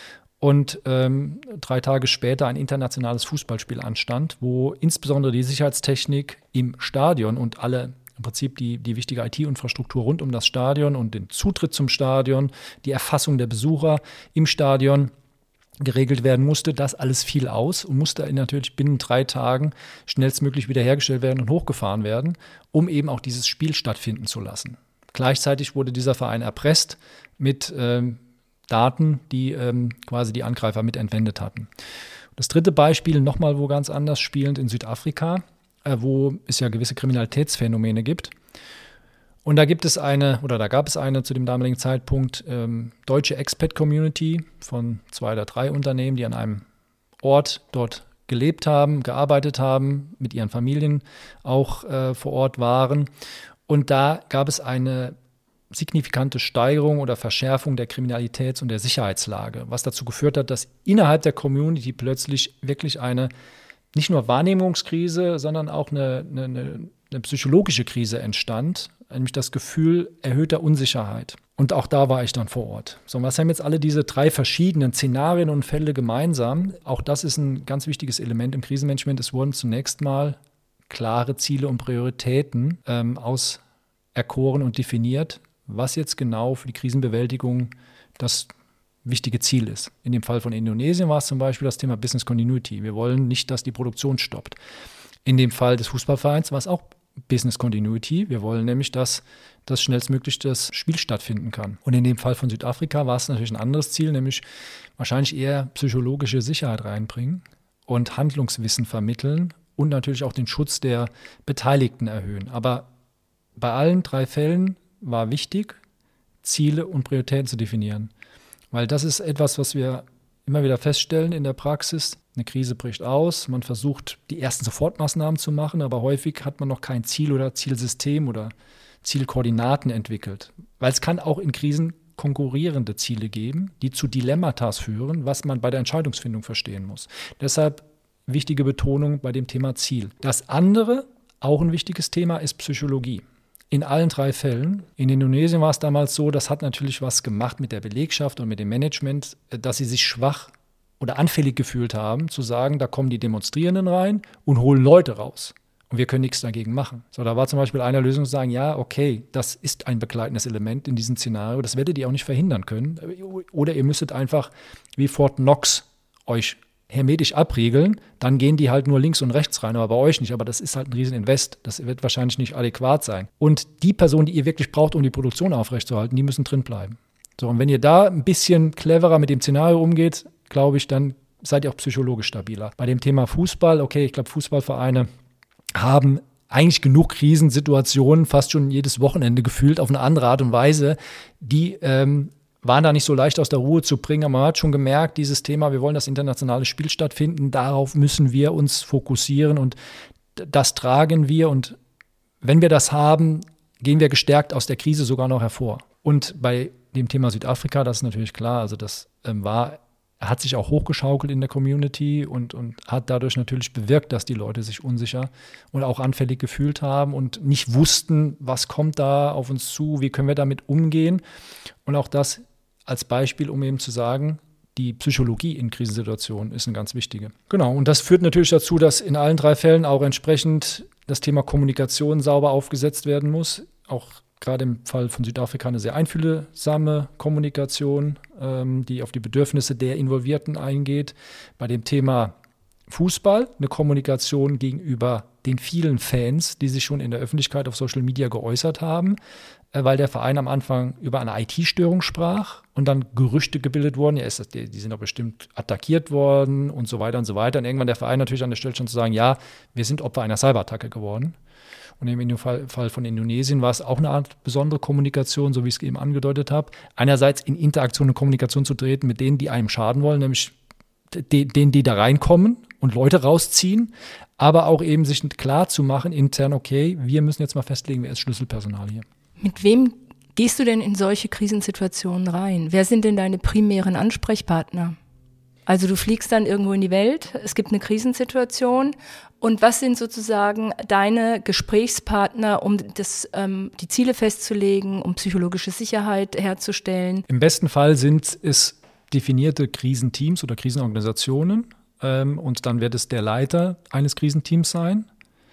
Und ähm, drei Tage später ein internationales Fußballspiel anstand, wo insbesondere die Sicherheitstechnik im Stadion und alle im Prinzip die, die wichtige I T-Infrastruktur rund um das Stadion und den Zutritt zum Stadion, die Erfassung der Besucher im Stadion geregelt werden musste. Das alles fiel aus und musste natürlich binnen drei Tagen schnellstmöglich wiederhergestellt werden und hochgefahren werden, um eben auch dieses Spiel stattfinden zu lassen. Gleichzeitig wurde dieser Verein erpresst mit ähm, Daten, die ähm, quasi die Angreifer mit entwendet hatten. Das dritte Beispiel, nochmal wo ganz anders spielend in Südafrika, äh, wo es ja gewisse Kriminalitätsphänomene gibt. Und da gibt es eine, oder da gab es eine zu dem damaligen Zeitpunkt, ähm, deutsche Expat-Community von zwei oder drei Unternehmen, die an einem Ort dort gelebt haben, gearbeitet haben, mit ihren Familien auch äh, vor Ort waren. Und da gab es eine signifikante Steigerung oder Verschärfung der Kriminalitäts- und der Sicherheitslage, was dazu geführt hat, dass innerhalb der Community plötzlich wirklich eine nicht nur Wahrnehmungskrise, sondern auch eine, eine, eine psychologische Krise entstand, nämlich das Gefühl erhöhter Unsicherheit. Und auch da war ich dann vor Ort. So, was haben jetzt alle diese drei verschiedenen Szenarien und Fälle gemeinsam? Auch das ist ein ganz wichtiges Element im Krisenmanagement. Es wurden zunächst mal klare Ziele und Prioritäten ähm, auserkoren und definiert, was jetzt genau für die Krisenbewältigung das wichtige Ziel ist. In dem Fall von Indonesien war es zum Beispiel das Thema Business Continuity. Wir wollen nicht, dass die Produktion stoppt. In dem Fall des Fußballvereins war es auch Business Continuity. Wir wollen nämlich, dass das schnellstmöglich das Spiel stattfinden kann. Und in dem Fall von Südafrika war es natürlich ein anderes Ziel, nämlich wahrscheinlich eher psychologische Sicherheit reinbringen und Handlungswissen vermitteln und natürlich auch den Schutz der Beteiligten erhöhen. Aber bei allen drei Fällen war wichtig, Ziele und Prioritäten zu definieren. Weil das ist etwas, was wir immer wieder feststellen in der Praxis. Eine Krise bricht aus, man versucht, die ersten Sofortmaßnahmen zu machen, aber häufig hat man noch kein Ziel oder Zielsystem oder Zielkoordinaten entwickelt. Weil es kann auch in Krisen konkurrierende Ziele geben, die zu Dilemmata führen, was man bei der Entscheidungsfindung verstehen muss. Deshalb wichtige Betonung bei dem Thema Ziel. Das andere, auch ein wichtiges Thema, ist Psychologie. In allen drei Fällen. In Indonesien war es damals so, das hat natürlich was gemacht mit der Belegschaft und mit dem Management, dass sie sich schwach oder anfällig gefühlt haben, zu sagen, da kommen die Demonstrierenden rein und holen Leute raus. Und wir können nichts dagegen machen. So, da war zum Beispiel eine Lösung zu sagen, ja, okay, das ist ein begleitendes Element in diesem Szenario, das werdet ihr auch nicht verhindern können. Oder ihr müsstet einfach wie Fort Knox euch hermetisch abriegeln, dann gehen die halt nur links und rechts rein, aber bei euch nicht. Aber das ist halt ein Rieseninvest. Das wird wahrscheinlich nicht adäquat sein. Und die Personen, die ihr wirklich braucht, um die Produktion aufrechtzuerhalten, die müssen drin bleiben. So, und wenn ihr da ein bisschen cleverer mit dem Szenario umgeht, glaube ich, dann seid ihr auch psychologisch stabiler. Bei dem Thema Fußball, okay, ich glaube, Fußballvereine haben eigentlich genug Krisensituationen, fast schon jedes Wochenende gefühlt, auf eine andere Art und Weise, die ähm, waren da nicht so leicht aus der Ruhe zu bringen, aber man hat schon gemerkt, dieses Thema, wir wollen das internationale Spiel stattfinden, darauf müssen wir uns fokussieren und das tragen wir und wenn wir das haben, gehen wir gestärkt aus der Krise sogar noch hervor. Und bei dem Thema Südafrika, das ist natürlich klar, also das ähm, war, hat sich auch hochgeschaukelt in der Community und, und hat dadurch natürlich bewirkt, dass die Leute sich unsicher und auch anfällig gefühlt haben und nicht wussten, was kommt da auf uns zu, wie können wir damit umgehen. Und auch das als Beispiel, um eben zu sagen, die Psychologie in Krisensituationen ist eine ganz wichtige. Genau, und das führt natürlich dazu, dass in allen drei Fällen auch entsprechend das Thema Kommunikation sauber aufgesetzt werden muss. Auch gerade im Fall von Südafrika eine sehr einfühlsame Kommunikation, ähm, die auf die Bedürfnisse der Involvierten eingeht. Bei dem Thema Fußball eine Kommunikation gegenüber den vielen Fans, die sich schon in der Öffentlichkeit auf Social Media geäußert haben, äh, weil der Verein am Anfang über eine I T-Störung sprach und dann Gerüchte gebildet wurden, ja, ist das, die, die sind doch bestimmt attackiert worden und so weiter und so weiter. Und irgendwann der Verein natürlich an der Stelle schon zu sagen, ja, wir sind Opfer einer Cyberattacke geworden. Und eben in dem Fall, Fall von Indonesien war es auch eine Art besondere Kommunikation, so wie ich es eben angedeutet habe. Einerseits in Interaktion und Kommunikation zu treten mit denen, die einem schaden wollen, nämlich de, denen, die da reinkommen und Leute rausziehen, aber auch eben sich klar zu machen intern, okay, wir müssen jetzt mal festlegen, wer ist Schlüsselpersonal hier. Mit wem gehst du denn in solche Krisensituationen rein? Wer sind denn deine primären Ansprechpartner? Also du fliegst dann irgendwo in die Welt, es gibt eine Krisensituation und was sind sozusagen deine Gesprächspartner, um das, ähm, die Ziele festzulegen, um psychologische Sicherheit herzustellen? Im besten Fall sind es definierte Krisenteams oder Krisenorganisationen ähm, und dann wird es der Leiter eines Krisenteams sein.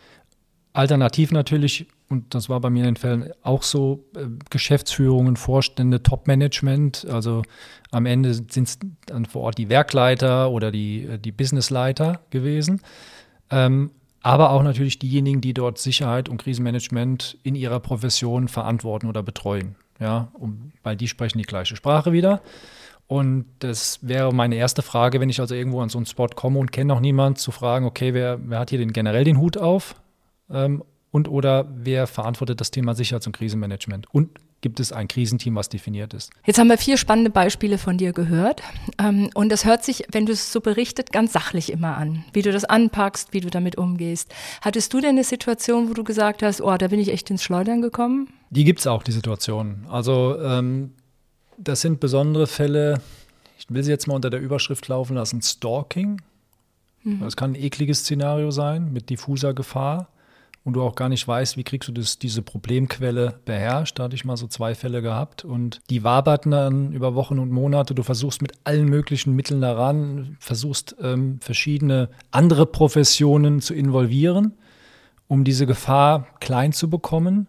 Alternativ natürlich, und das war bei mir in den Fällen auch so, äh, Geschäftsführungen, Vorstände, Top-Management, also am Ende sind es dann vor Ort die Werkleiter oder die, die Businessleiter gewesen, ähm, aber auch natürlich diejenigen, die dort Sicherheit und Krisenmanagement in ihrer Profession verantworten oder betreuen, ja, um, weil die sprechen die gleiche Sprache wieder. Und das wäre meine erste Frage, wenn ich also irgendwo an so einen Spot komme und kenne noch niemand, zu fragen, okay, wer, wer hat hier den, generell den Hut auf? Ähm, und oder wer verantwortet das Thema Sicherheits- und Krisenmanagement? Und gibt es ein Krisenteam, was definiert ist? Jetzt haben wir vier spannende Beispiele von dir gehört. Ähm, und das hört sich, wenn du es so berichtet, ganz sachlich immer an. Wie du das anpackst, wie du damit umgehst. Hattest du denn eine Situation, wo du gesagt hast, oh, da bin ich echt ins Schleudern gekommen? Die gibt es auch, die Situation. Also ähm, das sind besondere Fälle, ich will sie jetzt mal unter der Überschrift laufen lassen, Stalking. Mhm. Das kann ein ekliges Szenario sein mit diffuser Gefahr. Und du auch gar nicht weißt, wie kriegst du das, diese Problemquelle beherrscht. Da hatte ich mal so zwei Fälle gehabt. Und die waberten dann über Wochen und Monate. Du versuchst mit allen möglichen Mitteln daran, versuchst ähm, verschiedene andere Professionen zu involvieren, um diese Gefahr klein zu bekommen.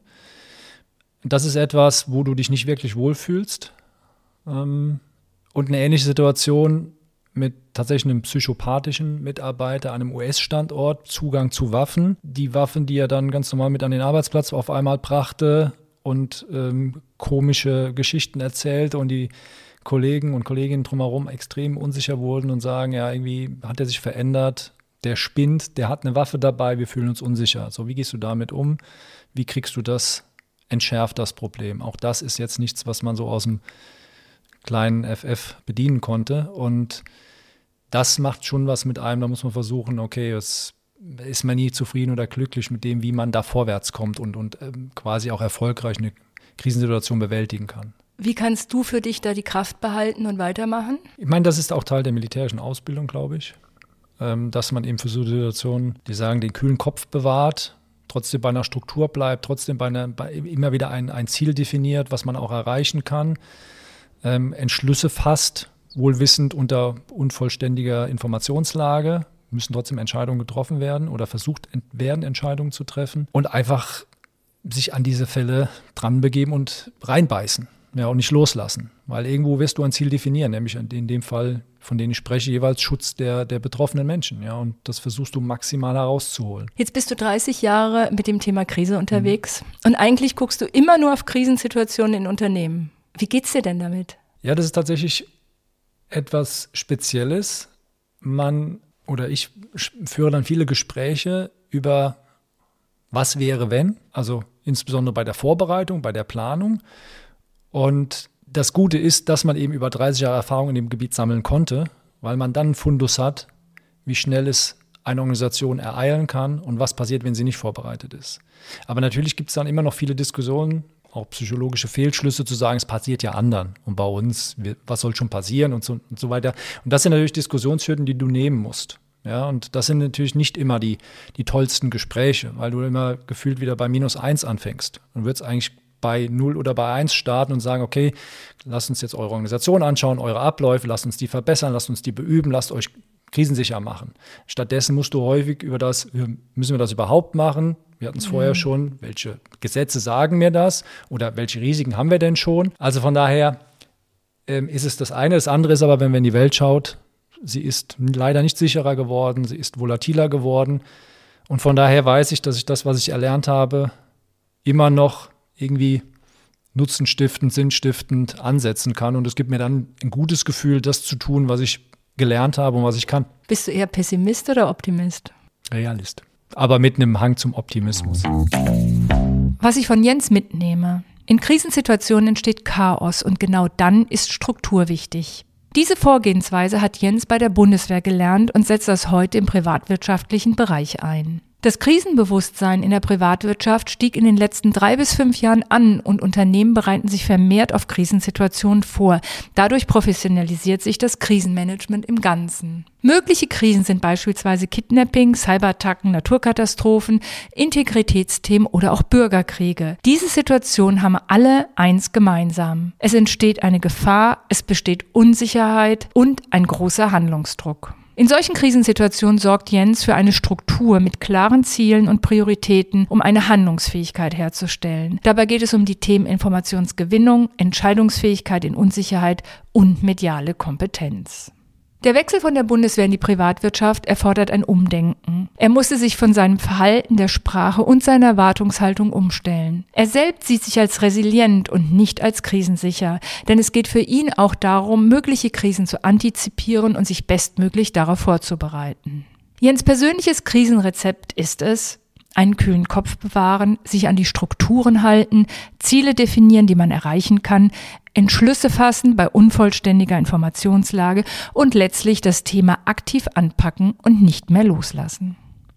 Das ist etwas, wo du dich nicht wirklich wohlfühlst. Ähm, und eine ähnliche Situation mit tatsächlich einem psychopathischen Mitarbeiter an einem U S-Standort, Zugang zu Waffen. Die Waffen, die er dann ganz normal mit an den Arbeitsplatz auf einmal brachte und ähm, komische Geschichten erzählte und die Kollegen und Kolleginnen drumherum extrem unsicher wurden und sagen, ja, irgendwie hat er sich verändert, der spinnt, der hat eine Waffe dabei, wir fühlen uns unsicher. So, wie gehst du damit um? Wie kriegst du das entschärft, das Problem? Auch das ist jetzt nichts, was man so aus dem kleinen F F bedienen konnte. Und das macht schon was mit einem. Da muss man versuchen, okay, es ist man nie zufrieden oder glücklich mit dem, wie man da vorwärts kommt und, und ähm, quasi auch erfolgreich eine Krisensituation bewältigen kann. Wie kannst du für dich da die Kraft behalten und weitermachen? Ich meine, das ist auch Teil der militärischen Ausbildung, glaube ich. Ähm, dass man eben für so Situationen, die sagen, den kühlen Kopf bewahrt, trotzdem bei einer Struktur bleibt, trotzdem bei einer, bei immer wieder ein, ein Ziel definiert, was man auch erreichen kann. Ähm, Entschlüsse fasst, wohlwissend unter unvollständiger Informationslage, müssen trotzdem Entscheidungen getroffen werden oder versucht werden, Entscheidungen zu treffen und einfach sich an diese Fälle dran begeben und reinbeißen, ja, und nicht loslassen, weil irgendwo wirst du ein Ziel definieren, nämlich in dem Fall, von dem ich spreche, jeweils Schutz der, der betroffenen Menschen, ja, und das versuchst du maximal herauszuholen. Jetzt bist du dreißig Jahre mit dem Thema Krise unterwegs, mhm, und eigentlich guckst du immer nur auf Krisensituationen in Unternehmen. Wie geht's dir denn damit? Ja, das ist tatsächlich etwas Spezielles. Man oder ich führe dann viele Gespräche über was wäre, wenn, also insbesondere bei der Vorbereitung, bei der Planung. Und das Gute ist, dass man eben über dreißig Jahre Erfahrung in dem Gebiet sammeln konnte, weil man dann einen Fundus hat, wie schnell es eine Organisation ereilen kann und was passiert, wenn sie nicht vorbereitet ist. Aber natürlich gibt es dann immer noch viele Diskussionen, auch psychologische Fehlschlüsse zu sagen, es passiert ja anderen und bei uns, was soll schon passieren und so, und so weiter. Und das sind natürlich Diskussionshürden, die du nehmen musst. Ja, und das sind natürlich nicht immer die, die tollsten Gespräche, weil du immer gefühlt wieder bei minus eins anfängst. Du würdest eigentlich bei null oder bei eins starten und sagen, okay, lasst uns jetzt eure Organisation anschauen, eure Abläufe, lasst uns die verbessern, lasst uns die beüben, lasst euch krisensicher machen. Stattdessen musst du häufig über das, müssen wir das überhaupt machen? Wir hatten es mhm. vorher schon, welche Gesetze sagen mir das oder welche Risiken haben wir denn schon? Also von daher ähm, ist es das eine. Das andere ist aber, wenn man in die Welt schaut, sie ist leider nicht sicherer geworden, sie ist volatiler geworden. Und von daher weiß ich, dass ich das, was ich erlernt habe, immer noch irgendwie nutzenstiftend, sinnstiftend ansetzen kann. Und es gibt mir dann ein gutes Gefühl, das zu tun, was ich gelernt habe und was ich kann. Bist du eher Pessimist oder Optimist? Realist. Aber mit einem Hang zum Optimismus. Was ich von Jens mitnehme: In Krisensituationen entsteht Chaos und genau dann ist Struktur wichtig. Diese Vorgehensweise hat Jens bei der Bundeswehr gelernt und setzt das heute im privatwirtschaftlichen Bereich ein. Das Krisenbewusstsein in der Privatwirtschaft stieg in den letzten drei bis fünf Jahren an und Unternehmen bereiten sich vermehrt auf Krisensituationen vor. Dadurch professionalisiert sich das Krisenmanagement im Ganzen. Mögliche Krisen sind beispielsweise Kidnapping, Cyberattacken, Naturkatastrophen, Integritätsthemen oder auch Bürgerkriege. Diese Situationen haben alle eins gemeinsam: Es entsteht eine Gefahr, es besteht Unsicherheit und ein großer Handlungsdruck. In solchen Krisensituationen sorgt Jens für eine Struktur mit klaren Zielen und Prioritäten, um eine Handlungsfähigkeit herzustellen. Dabei geht es um die Themen Informationsgewinnung, Entscheidungsfähigkeit in Unsicherheit und mediale Kompetenz. Der Wechsel von der Bundeswehr in die Privatwirtschaft erfordert ein Umdenken. Er musste sich von seinem Verhalten, der Sprache und seiner Erwartungshaltung umstellen. Er selbst sieht sich als resilient und nicht als krisensicher, denn es geht für ihn auch darum, mögliche Krisen zu antizipieren und sich bestmöglich darauf vorzubereiten. Jens' persönliches Krisenrezept ist es: einen kühlen Kopf bewahren, sich an die Strukturen halten, Ziele definieren, die man erreichen kann, Entschlüsse fassen bei unvollständiger Informationslage und letztlich das Thema aktiv anpacken und nicht mehr loslassen.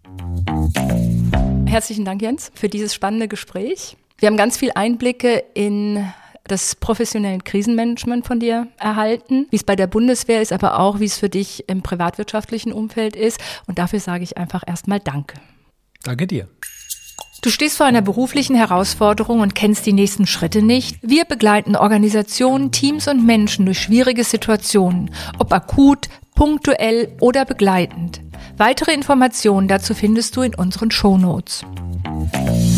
Herzlichen Dank, Jens, für dieses spannende Gespräch. Wir haben ganz viel Einblicke in das professionelle Krisenmanagement von dir erhalten, wie es bei der Bundeswehr ist, aber auch, wie es für dich im privatwirtschaftlichen Umfeld ist. Und dafür sage ich einfach erstmal Danke. Danke dir. Du stehst vor einer beruflichen Herausforderung und kennst die nächsten Schritte nicht? Wir begleiten Organisationen, Teams und Menschen durch schwierige Situationen, ob akut, punktuell oder begleitend. Weitere Informationen dazu findest du in unseren Shownotes.